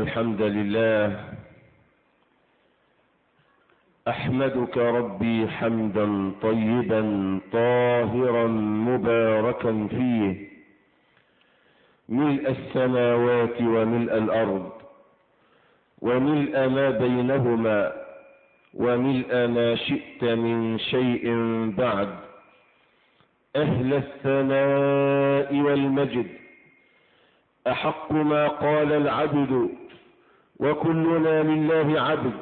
الحمد لله أحمدك ربي حمدا طيبا طاهرا مباركا فيه ملء السماوات وملء الأرض وملء ما بينهما وملء ما شئت من شيء بعد. أهل الثناء والمجد أحق ما قال العبد وكلنا لله عبد.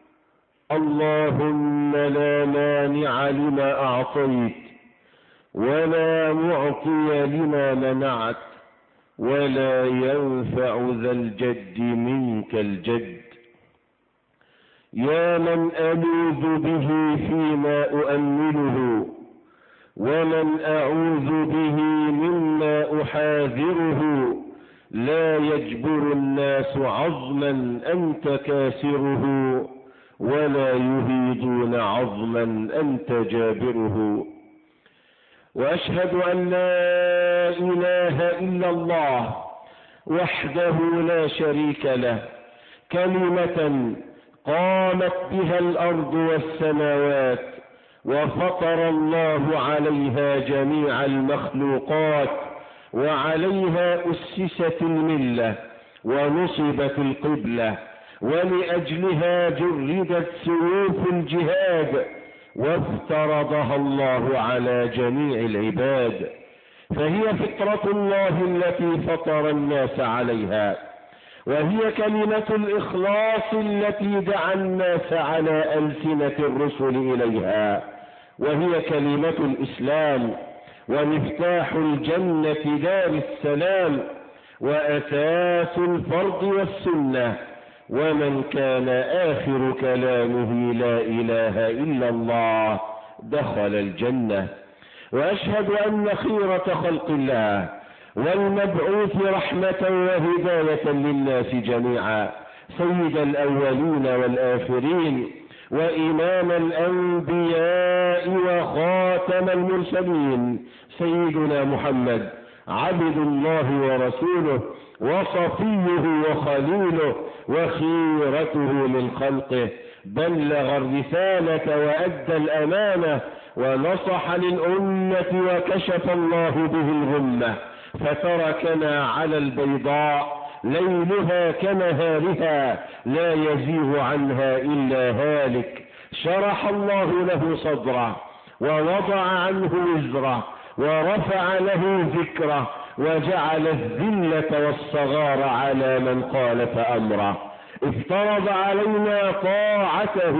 اللهم لا مانع لما أعطيت ولا معطي لما منعت ولا ينفع ذا الجد منك الجد. يا من ألوذ به فيما أؤمله ومن أعوذ به مما أحاذره. لا يجبر الناس عظما أنت كاسره ولا يهيدون عظما أنت جابره. وأشهد أن لا إله إلا الله وحده لا شريك له، كلمة قامت بها الأرض والسماوات وفطر الله عليها جميع المخلوقات وعليها أسست الملة ونصبت القبلة ولأجلها جردت سيوف الجهاد وافترضها الله على جميع العباد. فهي فطرة الله التي فطر الناس عليها، وهي كلمة الإخلاص التي دعا الناس على ألسنة الرسل إليها، وهي كلمة الإسلام ومفتاح الجنة دار السلام وأساس الفرض والسنة. ومن كان آخر كلامه لا إله إلا الله دخل الجنة. وأشهد أن خيرة خلق الله والمبعوث رحمة وهداية للناس جميعا سيد الأولين والآخرين وإمام الأنبياء وخاتم المرسلين سيدنا محمد عبد الله ورسوله وصفيه وخليله وخيرته من خلقه، بلغ الرسالة وأدى الأمانة ونصح للأمة وكشف الله به الغمة، فتركنا على البيضاء ليلها كنهارها لا يزيغ عنها إلا هالك. شرح الله له صدره ووضع عنه وزره ورفع له ذكره وجعل الذلة والصغار على من خالف أمره. افترض علينا طاعته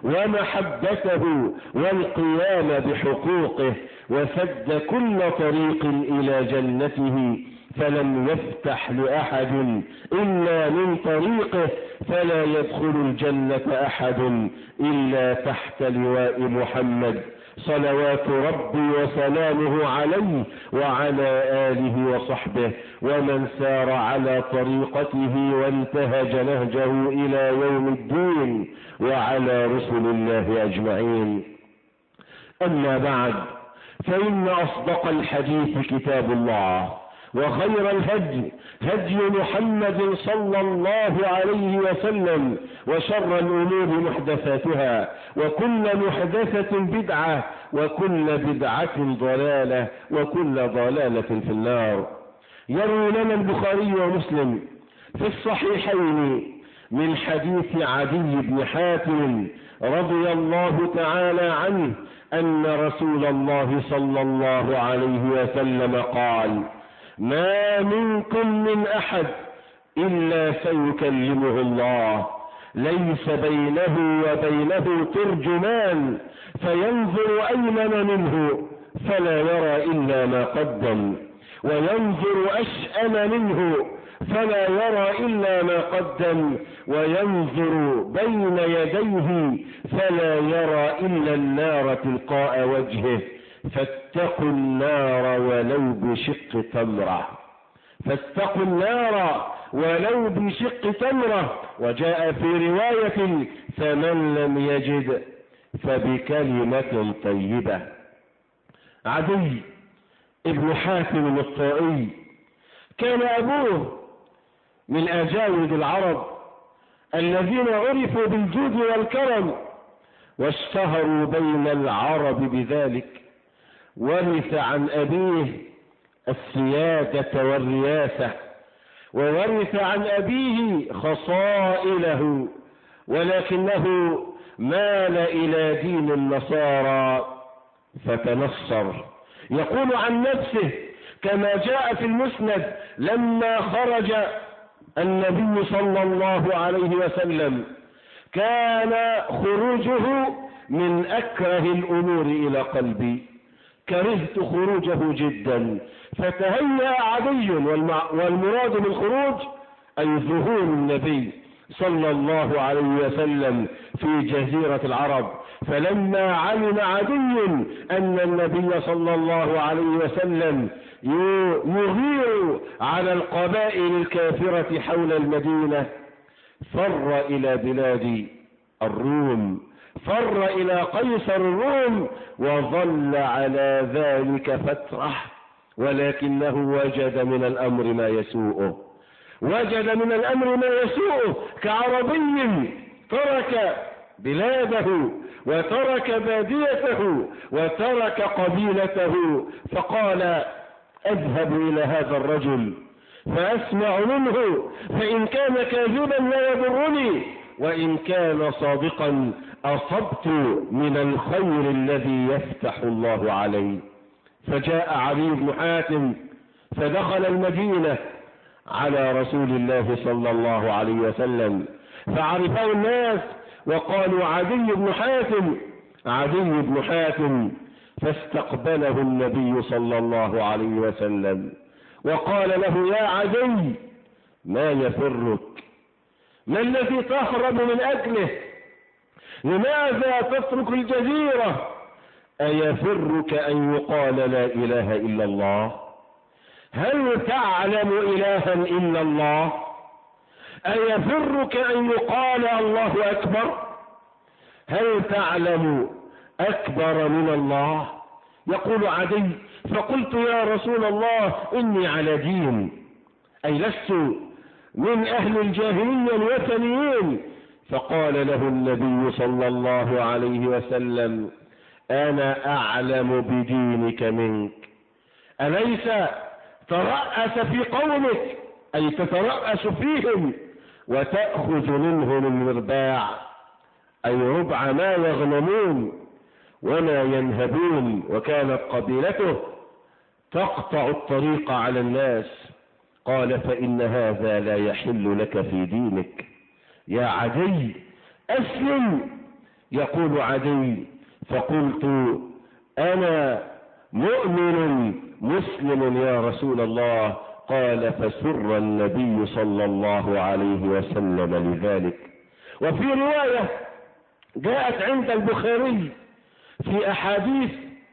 ومحبته والقيام بحقوقه وسد كل طريق إلى جنته، فلم يفتح لأحد إلا من طريقه، فلا يدخل الجنة أحد إلا تحت لواء محمد صلوات ربي وسلامه عليه وعلى آله وصحبه ومن سار على طريقته وانتهج نهجه إلى يوم الدين وعلى رسل الله أجمعين. أما بعد، فإن أصدق الحديث كتاب الله وخير الهدي هدي محمد صلى الله عليه وسلم وشر الأمور محدثاتها وكل محدثة بدعة وكل بدعة ضلالة وكل ضلالة في النار. يروي لنا البخاري ومسلم في الصحيحين من حديث عدي بن حاتم رضي الله تعالى عنه أن رسول الله صلى الله عليه وسلم قال: ما منكم من أحد إلا سيكلمه الله ليس بينه وبينه ترجمان فينظر أيمن منه فلا يرى إلا ما قدم وينظر أشأم منه فلا يرى إلا ما قدم وينظر بين يديه فلا يرى إلا النار تلقاء وجهه. فاتقوا النار ولو بشق تمرة، فاتقوا النار ولو بشق تمرة. وجاء في رواية: فمن لم يجد فبكلمة طيبة. عدي ابن حاتم الطائي كان أبوه من أجاود العرب الذين عرفوا بالجود والكرم واشتهروا بين العرب بذلك، ورث عن أبيه السيادة والرياسة، وورث عن أبيه خصائله، ولكنه مال إلى دين النصارى فتنصر. يقول عن نفسه كما جاء في المسند: لما خرج النبي صلى الله عليه وسلم كان خروجه من أكره الأمور إلى قلبي، كرهت خروجه جدا، فتهيأ عدي، والمراد بالخروج أي ظهور النبي صلى الله عليه وسلم في جزيرة العرب. فلما علم عدي أن النبي صلى الله عليه وسلم يغير على القبائل الكافرة حول المدينة فر إلى بلاد الروم، فر إلى قيصر الروم، وظل على ذلك فترة، ولكنه وجد من الأمر ما يسوءه، وجد من الأمر ما يسوءه كعربي ترك بلاده وترك باديته وترك قبيلته، فقال: أذهب إلى هذا الرجل فأسمع منه، فإن كان كاذبا لا يضرني، وإن كان صادقا أصبت من الخير الذي يفتح الله عليه. فجاء علي بن حاتم فدخل المدينة على رسول الله صلى الله عليه وسلم، فعرفه الناس وقالوا: عدي بن حاتم، عدي بن حاتم. فاستقبله النبي صلى الله عليه وسلم وقال له: يا عدي، ما يفرك؟ ما الذي تهرب من أجله؟ لماذا تترك الجزيرة؟ أيفرك أن يقال لا إله إلا الله؟ هل تعلم إلها إلا الله؟ أيفرك أن يقال الله أكبر؟ هل تعلم أكبر من الله؟ يقول عدي: فقلت: يا رسول الله، إني على دين، أي لست من أهل الجاهلية الوثنيين. فقال له النبي صلى الله عليه وسلم: أنا أعلم بدينك منك، أليس ترأس في قومك، أي تترأس فيهم وتأخذ منهم المرباع، أي ربع ما يغنمون وما ينهبون، وكانت قبيلته تقطع الطريق على الناس. قال: فإن هذا لا يحل لك في دينك يا عدي، أسلم. يقول عدي: فقلت: أنا مؤمن مسلم يا رسول الله. قال: فسر النبي صلى الله عليه وسلم لذلك. وفي رواية جاءت عند البخاري في أحاديث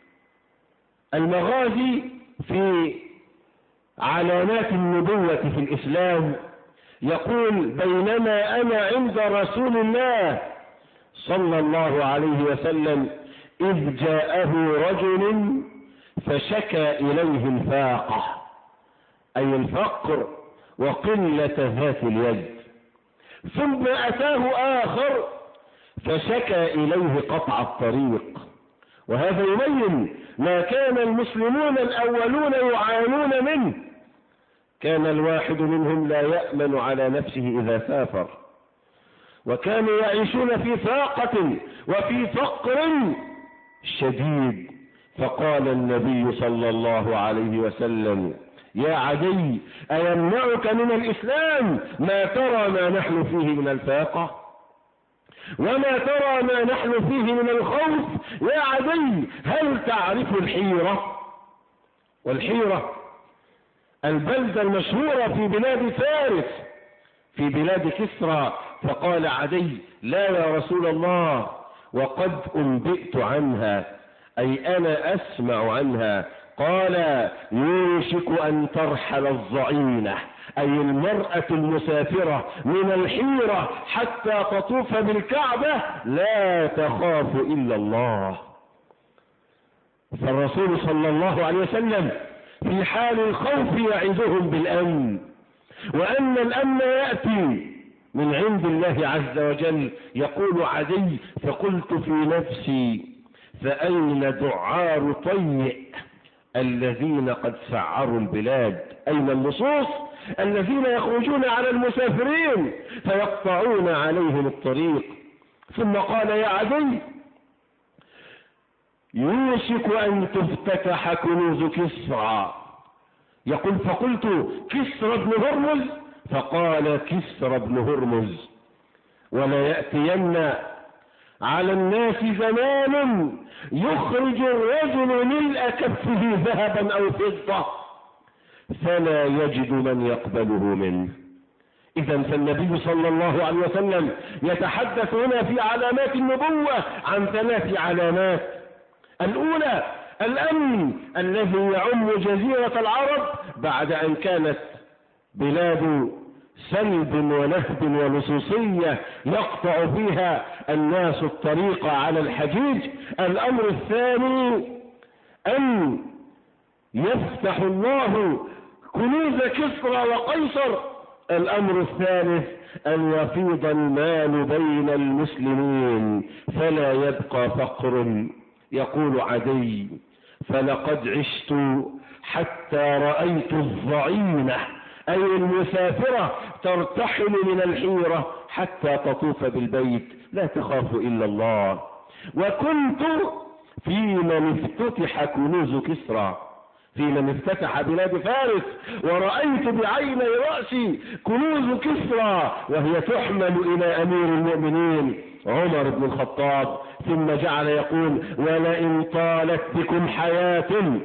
المغازي في علامات النبوة في الإسلام، يقول: بينما أنا عند رسول الله صلى الله عليه وسلم إذ جاءه رجل فشكى إليه الفاقة، أي الفقر وقلة ذات اليد، ثم أتاه آخر فشكى إليه قطع الطريق. وهذا يبين ما كان المسلمون الأولون يعانون منه. كان الواحد منهم لا يأمن على نفسه إذا سافر، وكانوا يعيشون في فاقة وفي فقر شديد. فقال النبي صلى الله عليه وسلم: يا عدي، أيمنعك من الإسلام ما ترى ما نحن فيه من الفاقة وما ترى ما نحن فيه من الخوف؟ يا عدي، هل تعرف الحيرة؟ والحيرة البلدة المشهورة في بلاد فارس، في بلاد كسرى. فقال عدي: لا يا رسول الله، وقد أنبئت عنها، أي أنا أسمع عنها. قال: يوشك أن ترحل الضعينة، أي المرأة المسافرة، من الحيرة حتى تطوف بالكعبة لا تخاف إلا الله. فالرسول صلى الله عليه وسلم في حال الخوف يعظهم بالأمن، وأن الأمن يأتي من عند الله عز وجل. يقول عدي: فقلت في نفسي فأين دعار طيء الذين قد سعروا البلاد؟ أين اللصوص الذين يخرجون على المسافرين فيقطعون عليهم الطريق؟ ثم قال: يا عدي، يوشك أن تفتتح كنوز كسرى. يقول: فقلت: كسرى بن هرمز؟ فقال: كسرى بن هرمز. ولا يأتين على الناس زمان يخرج الرجل ملء كفه ذهبا أو فضة فلا يجد من يقبله منه. إذا فالنبي صلى الله عليه وسلم يتحدث هنا في علامات النبوة عن 3 علامات. الأولى: الأمن الذي يعم جزيرة العرب بعد أن كانت بلاد سلب ونهب ولصوصية يقطع فيها الناس الطريق على الحجيج. الأمر الثاني: أن يفتح الله كنوز كسرى وقيصر. الأمر الثالث: أن يفيض المال بين المسلمين فلا يبقى فقر. يقول عدي: فلقد عشت حتى رأيت الضعينة أي المسافرة ترتحل من الحيرة حتى تطوف بالبيت لا تخاف إلا الله. وكنت في من افتتح كنوز كسرى، في من افتتح بلاد فارس، ورأيت بعيني رأسي كنوز كسرى وهي تحمل إلى أمير المؤمنين عمر بن الخطاب. ثم جعل يقول: ولئن طالت بكم حياة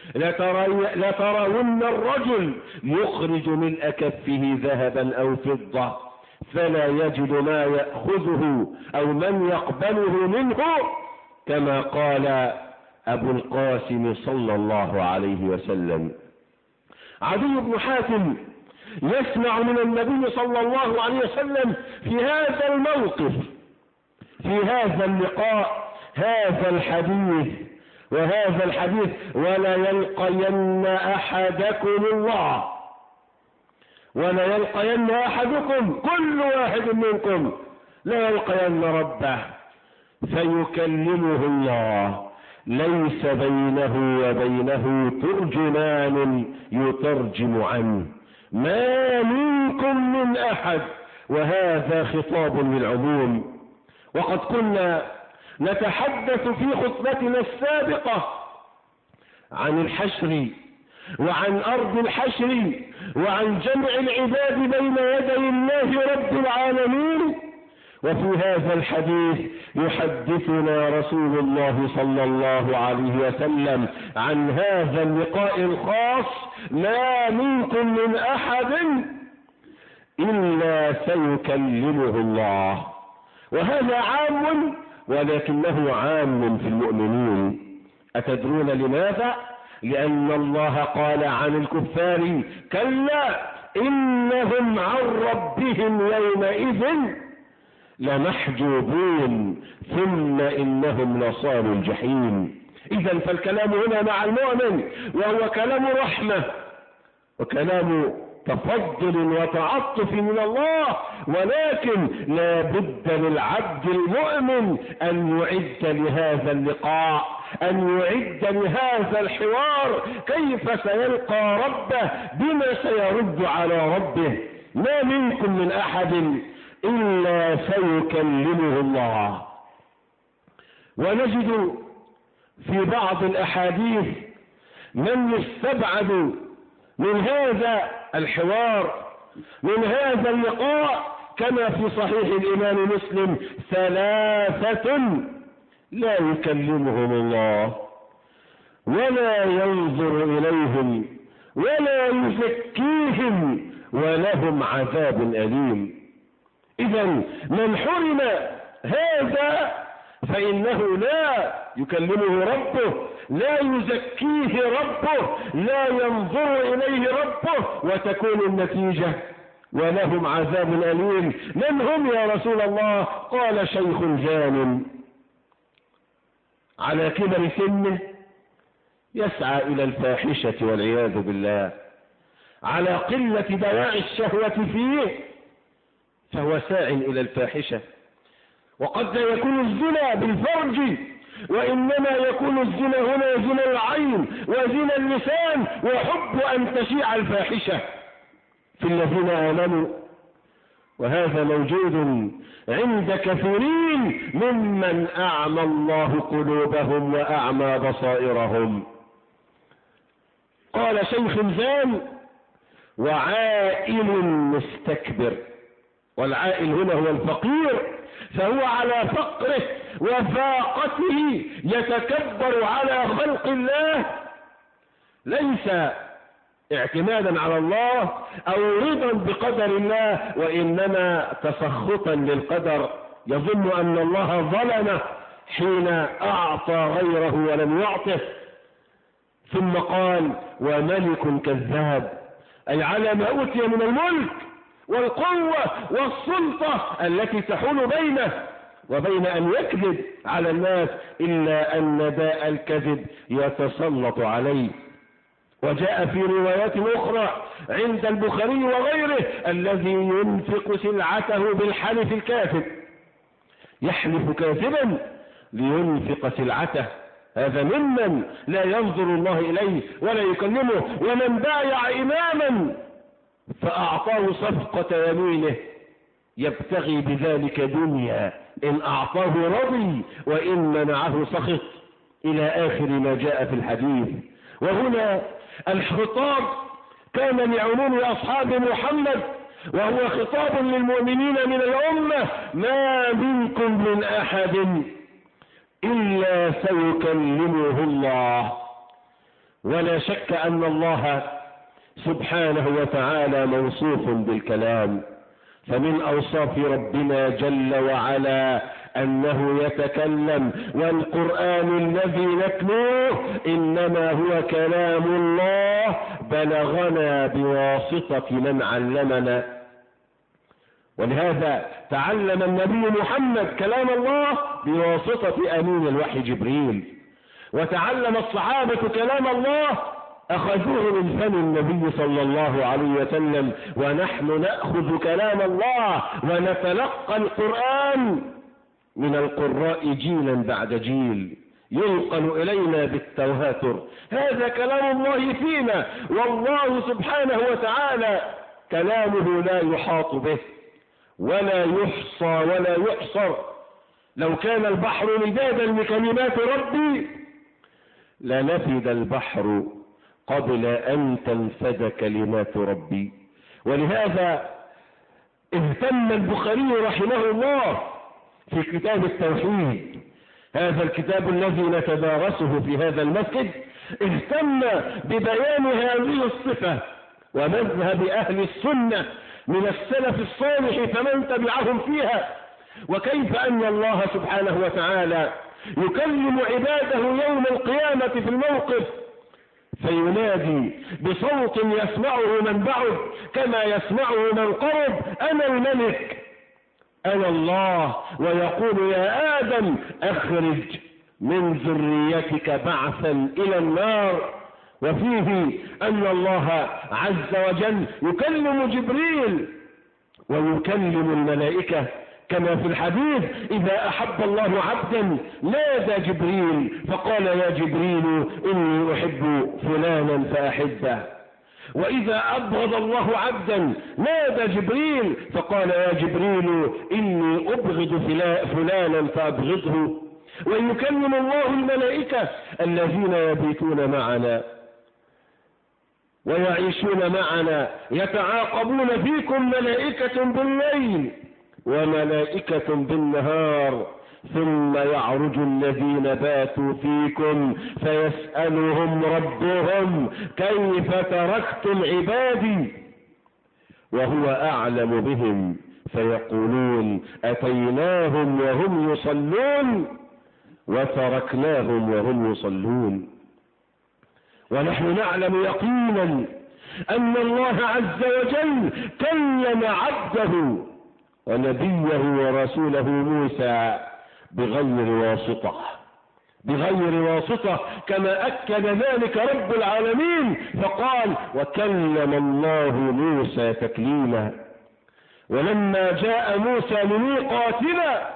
لترون الرجل يخرج ملء كفه ذهبا أو فضة فلا يجد ما يأخذه أو من يقبله منه، كما قال أبو القاسم صلى الله عليه وسلم. عدي بن حاتم يسمع من النبي صلى الله عليه وسلم في هذا الموقف، في هذا اللقاء، هذا الحديث وهذا الحديث: ولا يلقين أحدكم الله، ولا يلقين أحدكم، كل واحد منكم لا يلقين ربه فيكلمه الله ليس بينه وبينه ترجمان يترجم عنه ما منكم من أحد. وهذا خطاب للعموم. وقد كنا نتحدث في خطبتنا السابقة عن الحشر وعن أرض الحشر وعن جمع العباد بين يدي الله رب العالمين. وفي هذا الحديث يحدثنا رسول الله صلى الله عليه وسلم عن هذا اللقاء الخاص: ما منكم من أحد إلا سيكلمه الله. وهذا عام ولكنه عام في المؤمنين. أتدرون لماذا؟ لأن الله قال عن الكفار: كلا إنهم عن ربهم يومئذ لمحجوبون ثم إنهم لصالوا الجحيم. إذن فالكلام هنا مع المؤمن وهو كلام رحمة وكلام تفضل وتعطف من الله، ولكن لا بد للعبد المؤمن أن يعد لهذا اللقاء، أن يعد لهذا الحوار، كيف سيلقى ربه، بما سيرد على ربه. ما منكم من أحد إلا سيكلمه الله. ونجد في بعض الأحاديث من يستبعد من هذا الحوار، من هذا اللقاء، كما في صحيح الإمام مسلم: 3 لا يكلمهم الله ولا ينظر إليهم ولا يزكيهم ولهم عذاب أليم. إذن من حرم هذا فإنه لا يكلمه ربه، لا يزكيه ربه، لا ينظر إليه ربه، وتكون النتيجة ولهم عذاب أليم. من هم يا رسول الله؟ قال: شيخ جان على كبر سنه يسعى إلى الفاحشة والعياذ بالله. على قلة دواعي الشهوة فيه فهو ساع إلى الفاحشة. وقد لا يكون الزنا بالفرج، وإنما يكون الزنا هنا زنا العين وزنا اللسان وحب أن تشيع الفاحشة في الذين آمنوا، وهذا موجود عند كثيرين ممن أعمى الله قلوبهم وأعمى بصائرهم. قال شيخ زان: وعائل مستكبر. والعائل هنا هو الفقير، فهو على فقره وفاقته يتكبر على خلق الله، ليس اعتمادا على الله او رضا بقدر الله، وانما تسخطا للقدر، يظن ان الله ظلمه حين اعطى غيره ولم يعطه. ثم قال: وملك كذاب، اي على ما اوتي من الملك والقوة والسلطة التي تحول بينه وبين ان يكذب على الناس، الا ان داء الكذب يتسلط عليه. وجاء في روايات اخرى عند البخاري وغيره: الذي ينفق سلعته بالحلف الكاذب، يحلف كاذبا لينفق سلعته، هذا ممن لا ينظر الله اليه ولا يكلمه. ومن بايع اماما فاعطاه صفقة يمينه يبتغي بذلك دنيا، ان اعطاه رضي وان منعه سخط، الى اخر ما جاء في الحديث. وهنا الخطاب كان لعموم اصحاب محمد، وهو خطاب للمؤمنين من الامة: ما منكم من احد الا سيكلمه الله. ولا شك ان الله سبحانه وتعالى موصوف بالكلام، فمن اوصاف ربنا جل وعلا انه يتكلم، والقرآن الذي نتلوه انما هو كلام الله بلغنا بواسطة من علمنا. ولهذا تعلم النبي محمد كلام الله بواسطة امين الوحي جبريل، وتعلم الصحابة كلام الله أخذوه من فم النبي صلى الله عليه وسلم، ونحن نأخذ كلام الله ونتلقى القرآن من القراء جيلا بعد جيل، ينقل إلينا بالتواتر. هذا كلام الله فينا، والله سبحانه وتعالى كلامه لا يحاط به ولا يحصى ولا يحصر. لو كان البحر مدادا لكلمات ربي لنفد البحر قبل أن تنفد كلمات ربي. ولهذا اهتم البخاري رحمه الله في كتاب التوحيد، هذا الكتاب الذي نتدارسه في هذا المسجد، اهتم ببيان هذه الصفة ومذهب أهل السنة من السلف الصالح فمن تبعهم فيها، وكيف أن الله سبحانه وتعالى يكلم عباده يوم القيامة في الموقف فينادي بصوت يسمعه من بعد كما يسمعه من قرب: أنا الملك أنا الله، ويقول: يا آدم أخرج من ذريتك بعثا إلى النار. وفيه أن الله عز وجل يكلم جبريل ويكلم الملائكة، كما في الحديث: إذا أحب الله عبدا نادى جبريل فقال: يا جبريل إني أحب فلانا فأحبه. وإذا أبغض الله عبدا نادى جبريل فقال: يا جبريل إني أبغض فلانا فأبغضه. ويكلم الله الملائكة الذين يبيتون معنا ويعيشون معنا، يتعاقبون فيكم ملائكة بالليل وملائكة بالنهار، ثم يعرج الذين باتوا فيكم فيسألهم ربهم: كيف تركتم عبادي؟ وهو أعلم بهم، فيقولون: أتيناهم وهم يصلون وتركناهم وهم يصلون. ونحن نعلم يقينا أن الله عز وجل كلم عبده ونبيه ورسوله موسى بغير واسطة، بغير واسطة، كما أكد ذلك رب العالمين فقال: وكلم الله موسى تكليما. ولما جاء موسى لميقاتنا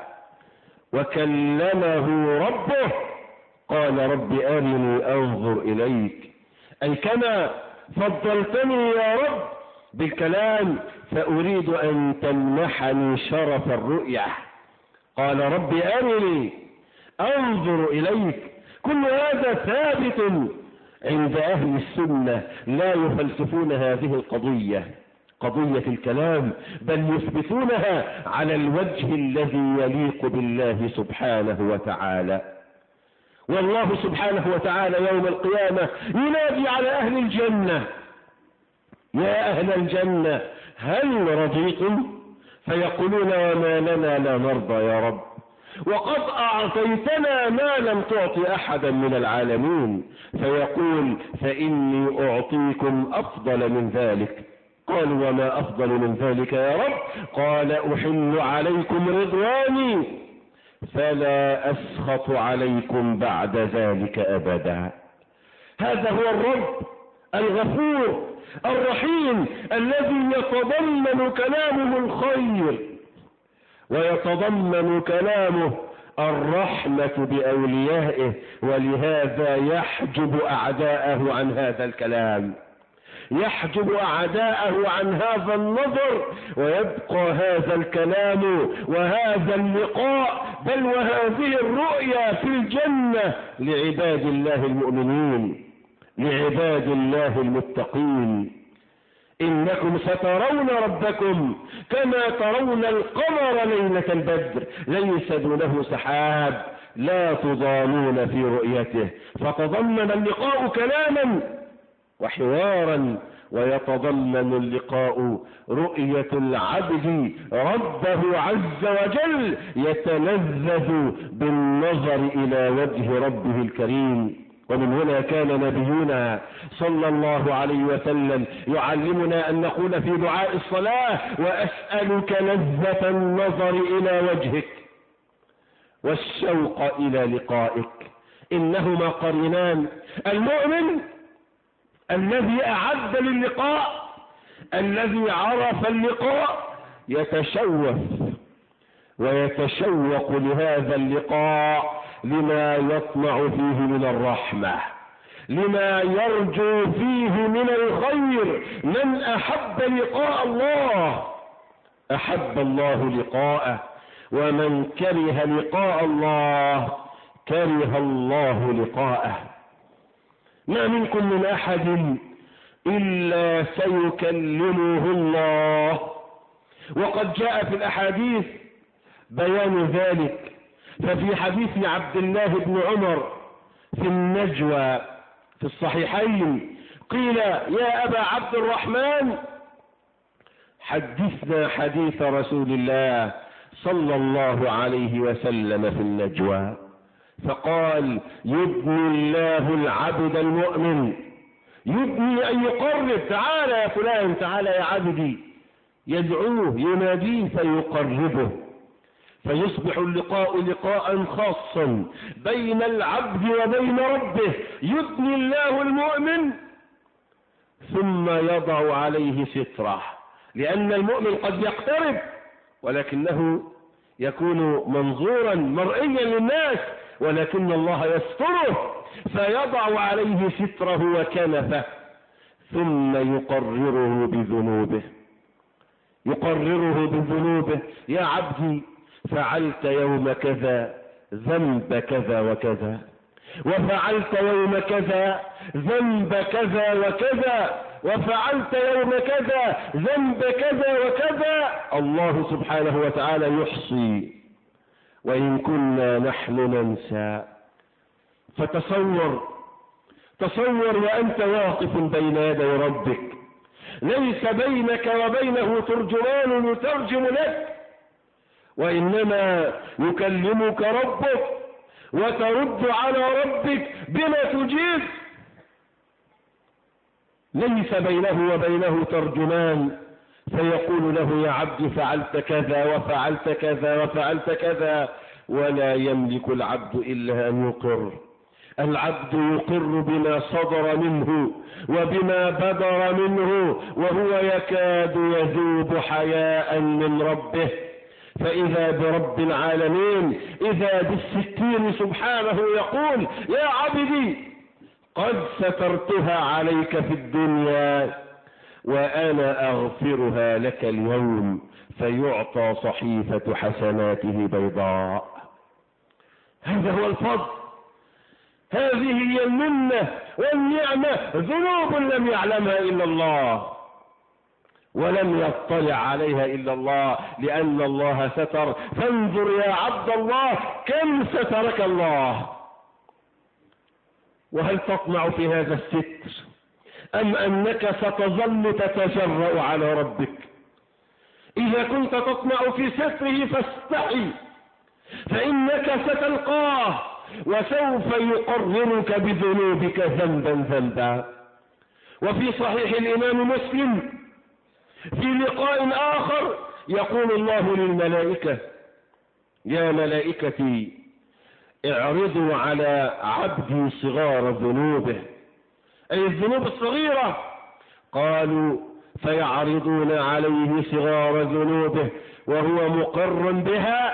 وكلمه ربه قال: رب أرني أنظر إليك، أي كما فضلتني يا رب بالكلام فأريد أن تمنحني شرف الرؤية. قال: رب أرني أنظر إليك. كل هذا ثابت عند أهل السنة، لا يفلسفون هذه القضية، قضية الكلام، بل يثبتونها على الوجه الذي يليق بالله سبحانه وتعالى. والله سبحانه وتعالى يوم القيامة ينادي على أهل الجنة: يا أهل الجنة هل رضيتم؟ فيقولون: وما لنا لا نرضى يا رب، وقد أعطيتنا ما لم تعط أحدا من العالمين. فيقول: فإني أعطيكم أفضل من ذلك. قالوا: وما أفضل من ذلك يا رب؟ قال: أحل عليكم رضواني فلا أسخط عليكم بعد ذلك أبدا. هذا هو الرب الغفور الرحيم الذي يتضمن كلامه الخير ويتضمن كلامه الرحمة بأوليائه، ولهذا يحجب أعداءه عن هذا الكلام، يحجب أعداءه عن هذا النظر، ويبقى هذا الكلام وهذا اللقاء بل وهذه الرؤيا في الجنة لعباد الله المؤمنين، لعباد الله المتقين. إنكم سترون ربكم كما ترون القمر ليلة البدر ليس دونه سحاب لا تضامون في رؤيته. فتضمن اللقاء كلاما وحوارا، ويتضمن اللقاء رؤية العبد ربه عز وجل يتلذذ بالنظر إلى وجه ربه الكريم. ومن هنا كان نبينا صلى الله عليه وسلم يعلمنا أن نقول في دعاء الصلاة: وأسألك لذة النظر إلى وجهك والشوق إلى لقائك. إنهما قرينان. المؤمن الذي أعد للقاء، الذي عرف اللقاء، يتشوف ويتشوق لهذا اللقاء لما يطمع فيه من الرحمة، لما يرجو فيه من الخير. من أحب لقاء الله أحب الله لقاءه، ومن كره لقاء الله كره الله لقاءه. ما منكم من أحد إلا سيكلمه الله، وقد جاء في الأحاديث بيان ذلك. ففي حديث عبد الله بن عمر في النجوى في الصحيحين قيل: يا أبا عبد الرحمن حدثنا حديث رسول الله صلى الله عليه وسلم في النجوى. فقال: يبني الله العبد المؤمن، يبني أن يقرب، تعالى يا فلان، تعالى يا عبدي، يدعوه يناديه فيقربه، فيصبح اللقاء لقاء خاصا بين العبد وبين ربه. يبني الله المؤمن ثم يضع عليه ستره، لأن المؤمن قد يقترب ولكنه يكون منظورا مرئيا للناس، ولكن الله يستره فيضع عليه ستره وكنفه، ثم يقرره بذنوبه، يقرره بذنوبه: يا عبدي فعلت يوم كذا ذنب كذا وكذا، وفعلت يوم كذا ذنب كذا وكذا، وفعلت يوم كذا ذنب كذا وكذا. الله سبحانه وتعالى يحصي وإن كنا نحن ننسى. تصور وأنت واقف بين يدي ربك، ليس بينك وبينه ترجمان يترجم لك، وإنما يكلمك ربك وترد على ربك بما تجيب. ليس بينه وبينه ترجمان فيقول له: يا عبدي فعلت كذا وفعلت كذا وفعلت كذا، ولا يملك العبد إلا أن يقر. العبد يقر بما صدر منه وبما بدر منه وهو يكاد يذوب حياء من ربه. فإذا برب العالمين إذا بالستين سبحانه يقول: يا عبدي قد سترتها عليك في الدنيا وأنا أغفرها لك اليوم، فيعطى صحيفة حسناته بيضاء. هذا هو الفضل، هذه هي المنة والنعمة. ذنوب لم يعلمها إلا الله ولم يطلع عليها إلا الله، لأن الله ستر. فانظر يا عبد الله كم سترك الله. وهل تطمع في هذا الستر أم أنك ستظل تتجرأ على ربك؟ إذا كنت تطمع في ستره فاستحي، فإنك ستلقاه وسوف يقررك بذنوبك ذنبا ذنبا. وفي صحيح الإمام مسلم في لقاء آخر يقول الله للملائكة: يا ملائكتي اعرضوا على عبدي صغار ذنوبه، أي الذنوب الصغيرة. قالوا: فيعرضون عليه صغار ذنوبه وهو مقر بها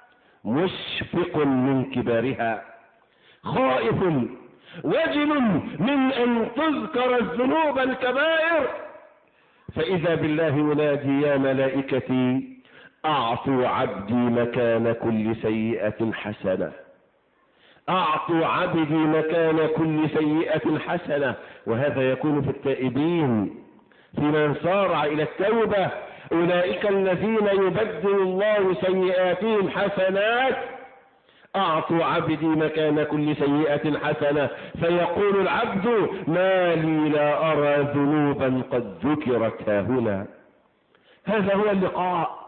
مشفق من كبرها، خائف وجل من أن تذكر الذنوب الكبائر. فإذا بالله ينادي: يا ملائكتي أعطوا عبدي مكان كل سيئة حسنة، أعطوا عبدي مكان كل سيئة حسنة. وهذا يكون في التائبين، في من سارع إلى التوبة. أولئك الذين يبدل الله سيئاتهم حسنات. أعطوا عبدي مكان كل سيئة حسنة، فيقول العبد: ما لي لا أرى ذنوبا قد ذكرت هاهنا. هذا هو اللقاء،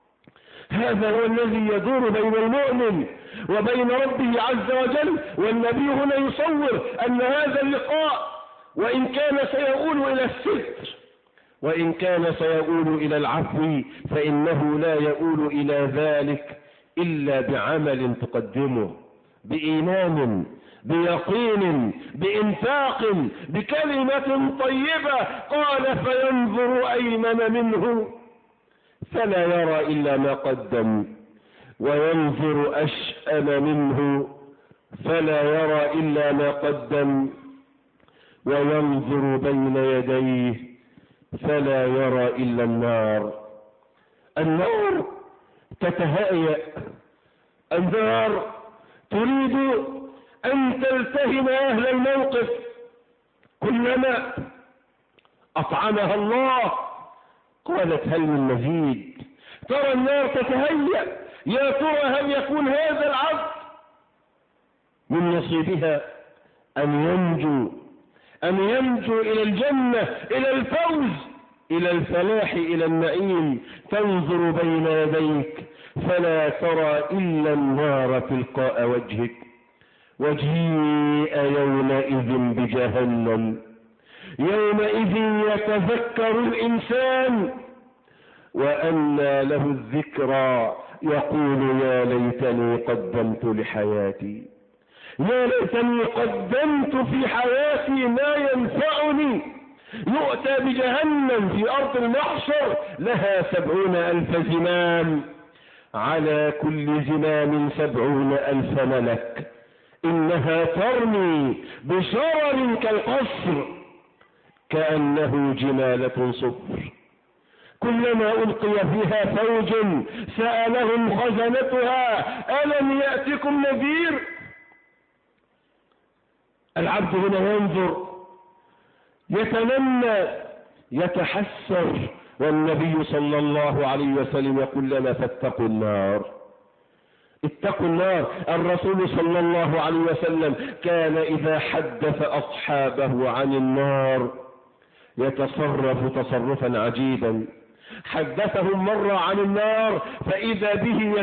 هذا هو الذي يدور بين المؤمن وبين ربه عز وجل. والنبي هنا يصور أن هذا اللقاء وإن كان سيؤول إلى الستر وإن كان سيؤول إلى العفو، فإنه لا يؤول إلى ذلك إلا بعمل تقدمه، بإيمان، بيقين، بإنفاق، بكلمة طيبة. قال: فينظر أيمن منه فلا يرى إلا ما قدم، وينظر أشأم منه فلا يرى إلا ما قدم، وينظر بين يديه فلا يرى إلا النار. النار تتهيأ، النار تريد أن تلتهم أهل الموقف. كلما أطعمها الله قالت: هل من مزيد؟ ترى النار تتهيأ، يا ترى هل يكون هذا العبد من نصيبها أن ينجو إلى الجنة، إلى الفوز، إلى الفلاح، إلى النعيم. تنظر بين يديك فلا ترى إلا النار تلقاء وجهك. وجيء يومئذ بجهنم، يومئذ يتذكر الإنسان وأنى له الذكرى، يقول: يا ليتني قدمت لحياتي، يا ليتني قدمت في حياتي ما ينفعني. يؤتى بجهنم في أرض المحشر لها 70,000 زمام، على كل زمام 70,000 ملك. إنها ترمي بشرر كالقصر كأنه جمالة صفر. كلما ألقي فيها فوج سألهم خزنتها: ألم يأتكم نذير؟ العبد هنا ينظر، يتمنى، يتحسر. والنبي صلى الله عليه وسلم يقول لنا: فاتقوا النار، اتقوا النار. الرسول صلى الله عليه وسلم كان إذا حدث أصحابه عن النار يتصرف تصرفا عجيبا. حدثهم مرة عن النار فإذا به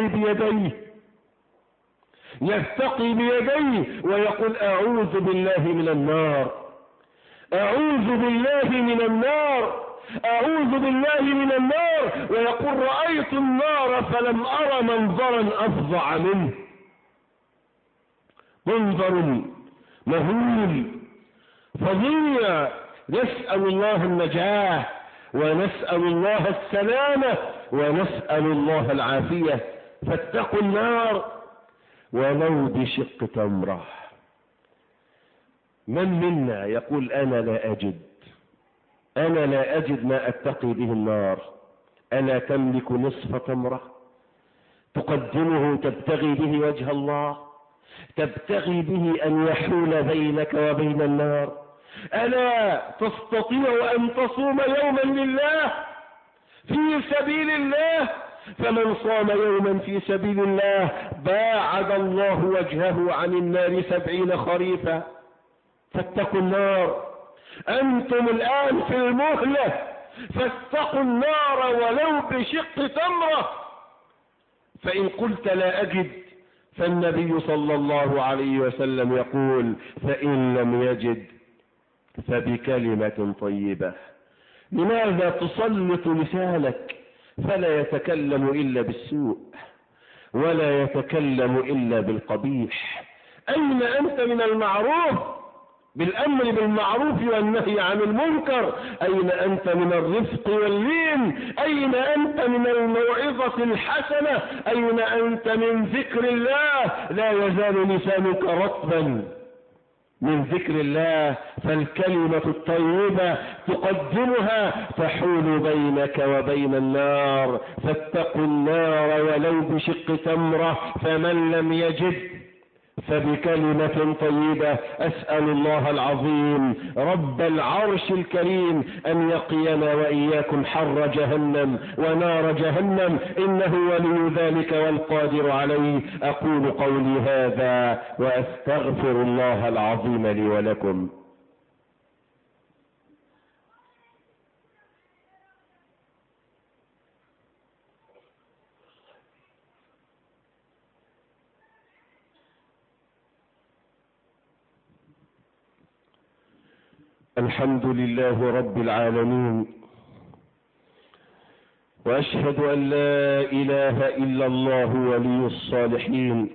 يستقي بيديه ويقول: أعوذ بالله من النار، أعوذ بالله من النار. أعوذ بالله من النار، ويقول رأيت النار فلم أرى منظرا أفظع منه. منظر مهول فظيع. نسأل الله النجاة، ونسأل الله السلامة، ونسأل الله العافية. فاتقوا النار ولو بشق تمرة. من منا يقول أنا لا أجد ما أتقي به النار؟ ألا تملك نصف تمرة تقدمه تبتغي به وجه الله، تبتغي به أن يحول بينك وبين النار؟ ألا تستطيع أن تصوم يوما لله في سبيل الله؟ فمن صام يوما في سبيل الله باعد الله وجهه عن النار 70 خريفا. فاتقوا النار. أنتم الآن في المهلة، فاتقوا النار ولو بشق تمرة. فإن قلت لا أجد، فالنبي صلى الله عليه وسلم يقول فإن لم يجد فبكلمة طيبة. لماذا تسلط لسانك فلا يتكلم إلا بالسوء ولا يتكلم إلا بالقبيح؟ أين أنت من المعروف بالأمر بالمعروف والنهي عن المنكر؟ أين أنت من الرفق واللين؟ أين أنت من الموعظة الحسنة؟ أين أنت من ذكر الله؟ لا يزال لسانك رطبا من ذكر الله، فالكلمة الطيبة تقدمها تحول بينك وبين النار. فاتقوا النار ولو بشق تمرة. فمن لم يجد فبكلمة طيبة. أسأل الله العظيم رب العرش الكريم أن يقينا وإياكم حر جهنم ونار جهنم، إنه ولي ذلك والقادر عليه. أقول قولي هذا وأستغفر الله العظيم لي ولكم. الحمد لله رب العالمين، وأشهد أن لا إله إلا الله ولي الصالحين،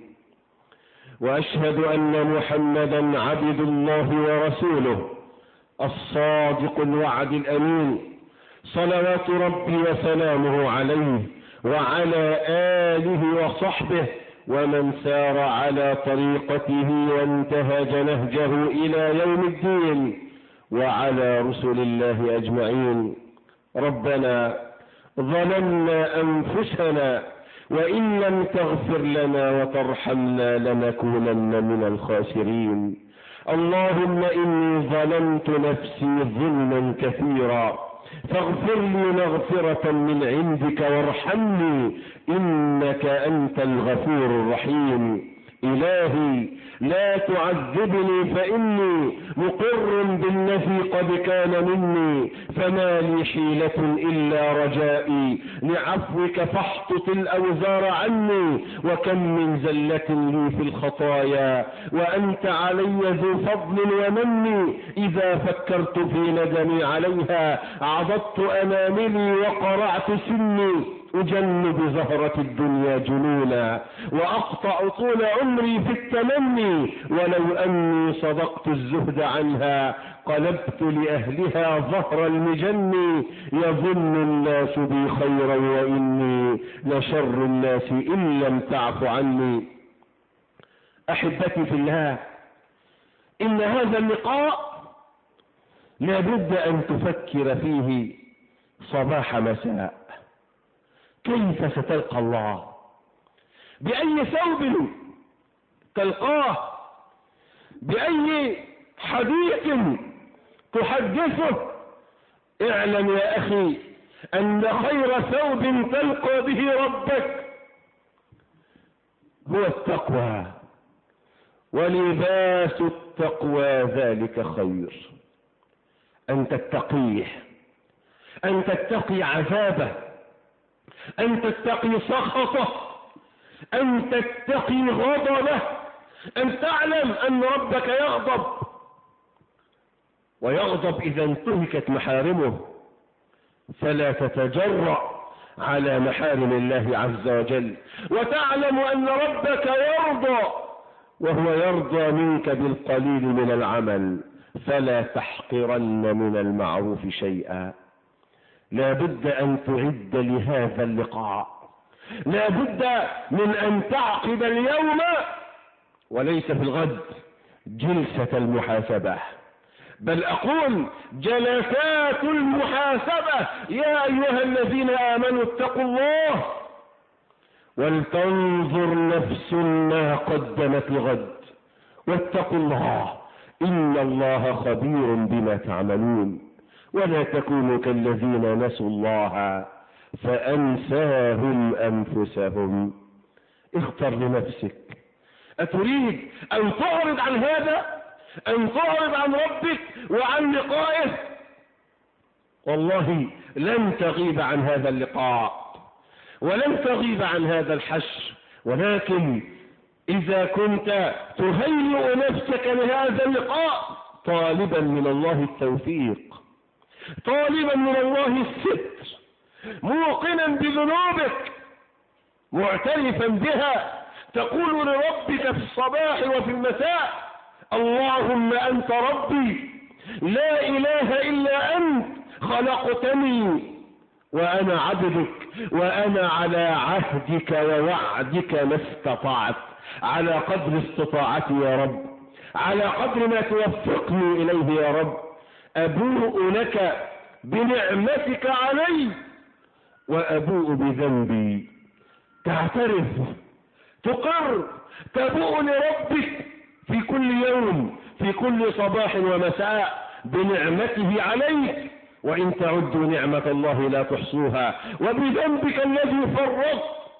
وأشهد أن محمدا عبد الله ورسوله الصادق الوعد الأمين، صلوات ربي وسلامه عليه وعلى آله وصحبه ومن سار على طريقته وانتهج نهجه إلى يوم الدين، وعلى رسل الله أجمعين. ربنا ظلمنا أنفسنا، وإن لم تغفر لنا وترحمنا لنكونن من الخاسرين. اللهم إني ظلمت نفسي ظلما كثيرا، فاغفر لي مغفرة من عندك وارحمني، إنك أنت الغفور الرحيم. إلهي لا تعذبني فإني مقر بالذي قد كان مني، فما لي حيلة إلا رجائي لعفوك فاحطط الأوزار عني، وكم من زلة لي في الخطايا وأنت علي ذو فضل ومن. إذا فكرت في ندمي عليها عضدت أناملي وقرعت سني، أجنب زهرة الدنيا جنونا وأقطع طول عمري في التمني، ولو أني صدقت الزهد عنها قلبت لأهلها ظهر المجن. يظن الناس بي خيرا وإني لشر الناس إن لم تعف عني. أحبتي في الله، إن هذا اللقاء لابد أن تفكر فيه صباح مساء. كيف ستلقى الله؟ بأي ثوب تلقاه؟ بأي حديث تحدثه؟ اعلم يا أخي أن خير ثوب تلقى به ربك هو التقوى، ولباس التقوى ذلك خير. أن تتقيه، أن تتقي عذابه، أن تتقي سخطه، أن تتقي غضبه، أن تعلم أن ربك يغضب، ويغضب إذا انتهكت محارمه، فلا تتجرأ على محارم الله عز وجل، وتعلم أن ربك يرضى وهو يرضى منك بالقليل من العمل، فلا تحقرن من المعروف شيئا. لا بد أن تعد لهذا اللقاء، لا بد من أن تعقد اليوم وليس في الغد جلسة المحاسبة، بل أقول جلسات المحاسبة. يا أيها الذين آمنوا اتقوا الله ولتنظر نفس ما قدمت لغد واتقوا الله إن الله خبير بما تعملون. ولا تكونوا كالذين نسوا الله فأنساهم أنفسهم. اختر لنفسك، أتريد أن تعرض عن هذا، أن تعرض عن ربك وعن لقائه؟ والله لن تغيب عن هذا اللقاء ولن تغيب عن هذا الحشر، ولكن إذا كنت تهيئ نفسك لهذا اللقاء طالبا من الله التوفيق، طالبا من الله الستر، موقنا بذنوبك، معترفا بها، تقول لربك في الصباح وفي المساء: اللهم أنت ربي لا إله إلا أنت، خلقتني وأنا عبدك، وأنا على عهدك ووعدك ما استطعت، على قدر استطاعتي يا رب، على قدر ما توفقني إليه يا رب. أبوء لك بنعمتك علي وأبوء بذنبي. تعترف، تقر، تبوء لربك في كل يوم، في كل صباح ومساء بنعمته عليك، وإن تعدوا نعمة الله لا تحصوها، وبذنبك الذي فرطت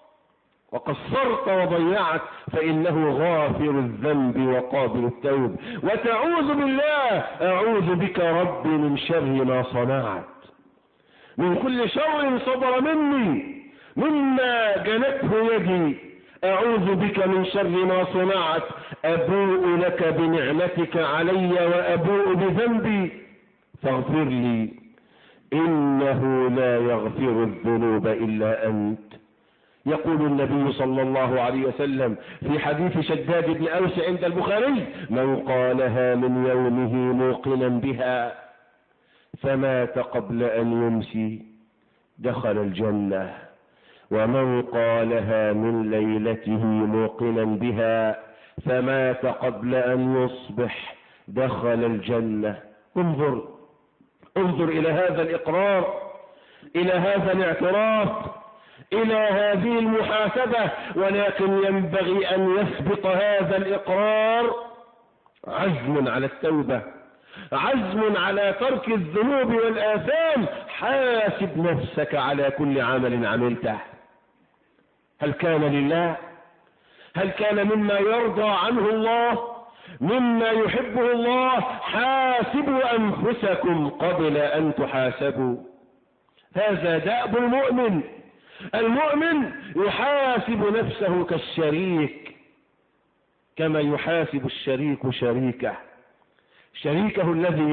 وقصرت وضيعت، فإنه غافر الذنب وقابل التوب. وتعوذ بالله: أعوذ بك ربي من شر ما صنعت، من كل شر صدر مني مما جنته يدي، أعوذ بك من شر ما صنعت، أبوء لك بنعمتك علي وأبوء بذنبي فاغفر لي إنه لا يغفر الذنوب إلا أنت. يقول النبي صلى الله عليه وسلم في حديث شداد بن أوس عند البخاري: من قالها من يومه موقنا بها فمات قبل أن يمسي دخل الجنة، ومن قالها من ليلته موقنا بها فمات قبل أن يصبح دخل الجنة. انظر إلى هذا الإقرار، إلى هذا الاعتراف، إلى هذه المحاسبة. ولكن ينبغي أن يسبق هذا الإقرار عزم على التوبة، عزم على ترك الذنوب والآثام. حاسب نفسك على كل عمل عملته، هل كان لله؟ هل كان مما يرضى عنه الله، مما يحبه الله؟ حاسبوا أنفسكم قبل أن تحاسبوا. هذا دأب المؤمن. المؤمن يحاسب نفسه كالشريك، كما يحاسب الشريك شريكه الذي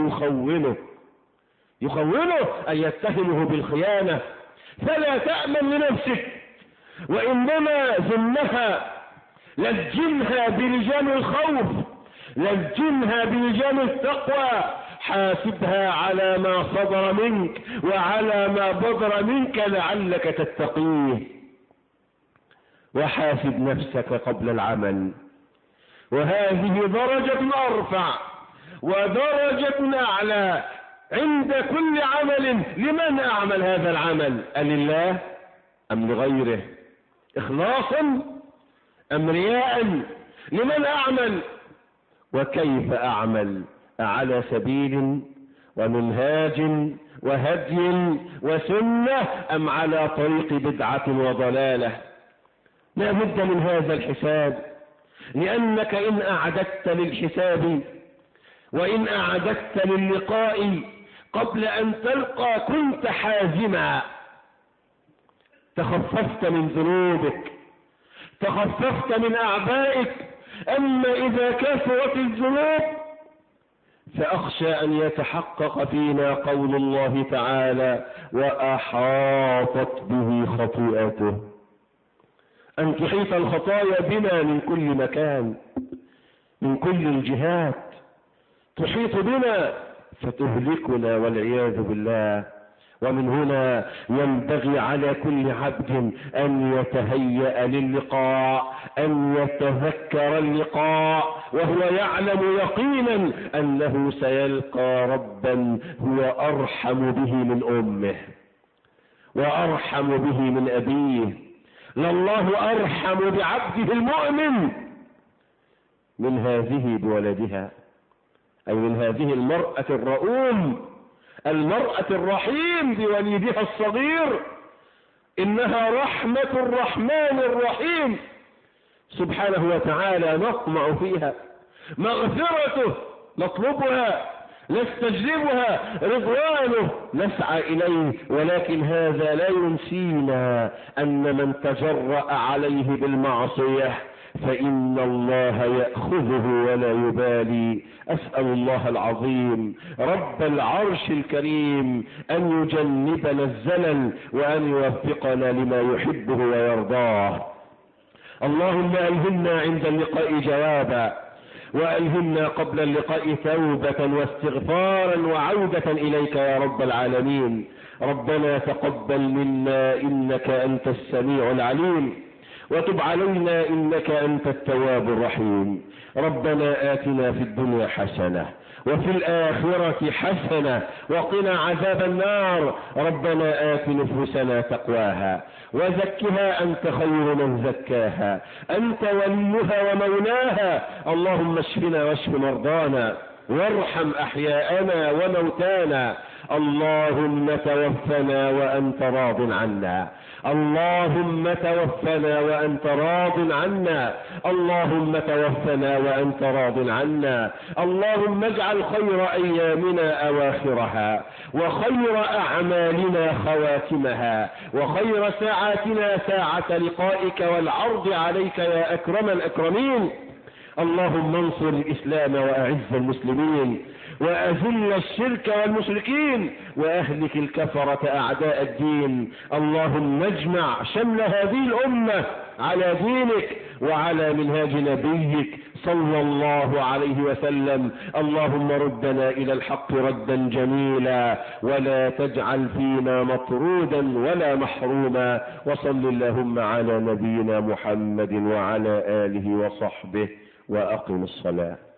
يخونه أن يتهمه بالخيانة. فلا تأمن لنفسك، وإنما ذمها لجمها بلجام الخوف، لجمها بلجام التقوى. حاسبها على ما صدر منك وعلى ما بدر منك لعلك تتقيه. وحاسب نفسك قبل العمل، وهذه درجة أرفع ودرجة أعلى عند كل عمل. لمن أعمل هذا العمل؟ ألله أم لغيره؟ إخلاصا أم رياء؟ لمن أعمل؟ وكيف أعمل؟ على سبيل ومنهاج وهدي وسنة، أم على طريق بدعة وضلالة؟ لا بد من هذا الحساب، لأنك إن أعددت للحساب وإن أعددت للقاء قبل أن تلقى كنت حازما، تخففت من ذنوبك، تخففت من أعبائك. أما إذا كثرت الذنوب فأخشى أن يتحقق فينا قول الله تعالى وأحاطت به خطيئته، أن تحيط الخطايا بنا من كل مكان، من كل الجهات، تحيط بنا فتهلكنا والعياذ بالله. ومن هنا ينبغي على كل عبد أن يتهيأ للقاء، أن يتذكر اللقاء وهو يعلم يقينا أنه سيلقى ربا هو أرحم به من أمه وأرحم به من أبيه. لله أرحم بعبده المؤمن من هذه بولدها، أي من هذه المرأة الرؤوم، المرأة الرحيم بوليدها الصغير. إنها رحمة الرحمن الرحيم سبحانه وتعالى، نطمع فيها، مغفرته نطلبها، نستجلبها، رضوانه نسعى إليه. ولكن هذا لا ينسينا أن من تجرأ عليه بالمعصية فإن الله يأخذه ولا يبالي. أسأل الله العظيم رب العرش الكريم أن يجنبنا الزلل وأن يوفقنا لما يحبه ويرضاه. اللهم ألهمنا عند اللقاء جوابا، وألهمنا قبل اللقاء توبة واستغفارا وعودة إليك يا رب العالمين. ربنا تقبل منا إنك أنت السميع العليم، وتب علينا إنك أنت التواب الرحيم. ربنا آتنا في الدنيا حسنة وفي الآخرة حسنة وقنا عذاب النار. ربنا آت نفوسنا تقواها وزكها أنت خير من زكاها، أنت وليها ومولاها. اللهم اشفنا واشف مرضانا وارحم أحياءنا وموتانا. اللهم توفنا وأنت راض عنا، اللهم توفنا وأنت راض عنا، اللهم توفنا وأنت راض عنا. اللهم اجعل خير أيامنا أواخرها، وخير أعمالنا خواتمها، وخير ساعاتنا ساعة لقائك والعرض عليك يا أكرم الأكرمين. اللهم انصر الإسلام وأعز المسلمين، وأذل الشرك والمشركين، وأهلك الكفرة أعداء الدين. اللهم اجمع شمل هذه الأمة على دينك وعلى منهاج نبيك صلى الله عليه وسلم. اللهم ردنا إلى الحق ردا جميلا، ولا تجعل فينا مطرودا ولا محروما. وصل اللهم على نبينا محمد وعلى آله وصحبه، وأقم الصلاة.